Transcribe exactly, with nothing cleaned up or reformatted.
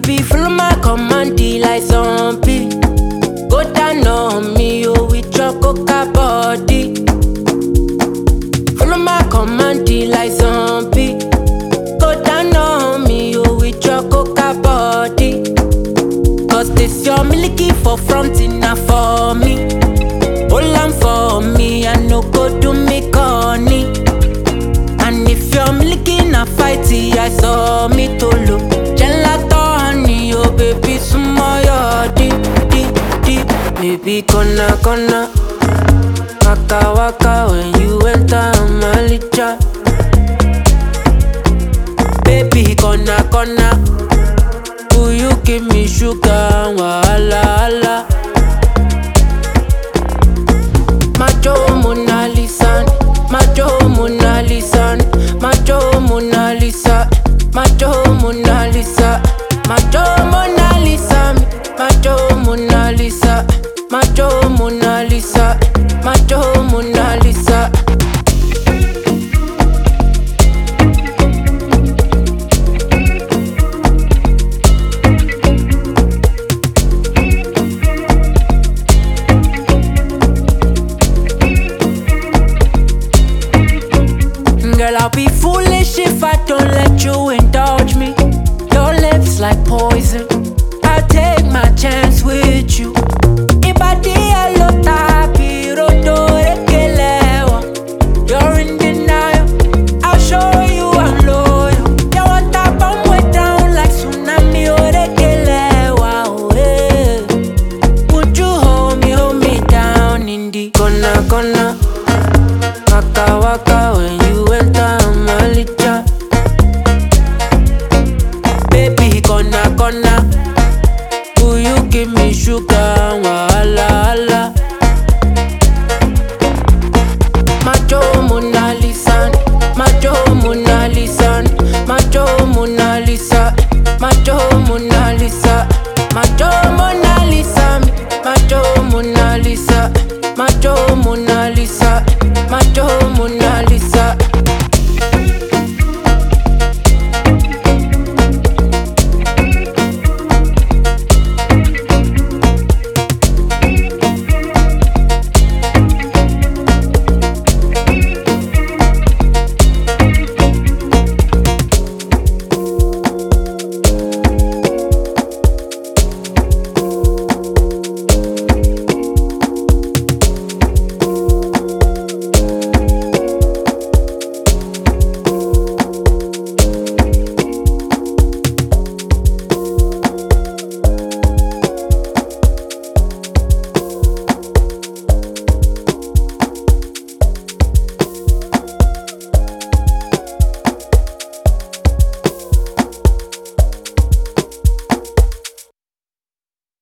Baby, follow my command, like zombie. Go down on me, oh, with your coca body. Follow my command, like zombie. Go down on me, oh, with your coca body. Cause this your milky for front enough for me. Hold on for me, I no go do me corny. And if you're milky na fighty, I saw me to look. Gelato honey, oh baby, sumo yo di, di, di. Baby, kona, kona. Waka, waka, when you enter my licha. Baby, kona, kona. Will you give me sugar, wahala, hala. Macho Mona Lisa, Macho Mona Lisa, Macho Mona Lisa, Macho Mona Lisa, Macho Mona Lisa, Macho Mona Lisa, Macho Mona Lisa, Macho Mona Lisa. Girl, I'll be foolish if I don't let you indulge me. Your lips like poison, I'll take my chance with you. Ibadi alota pirodo ekelewa. You're in denial, I'll show you I'm loyal. You want to bomb way down like tsunami or ekelewa, oh, yeah. Would you hold me, hold me down in the corner, corner? Waka, waka, when you enter my licha. Baby, kona, kona. Will you give me sugar, wahala, hala. Macho Mona Lisa, Macho Mona Lisa, Macho Mona Lisa.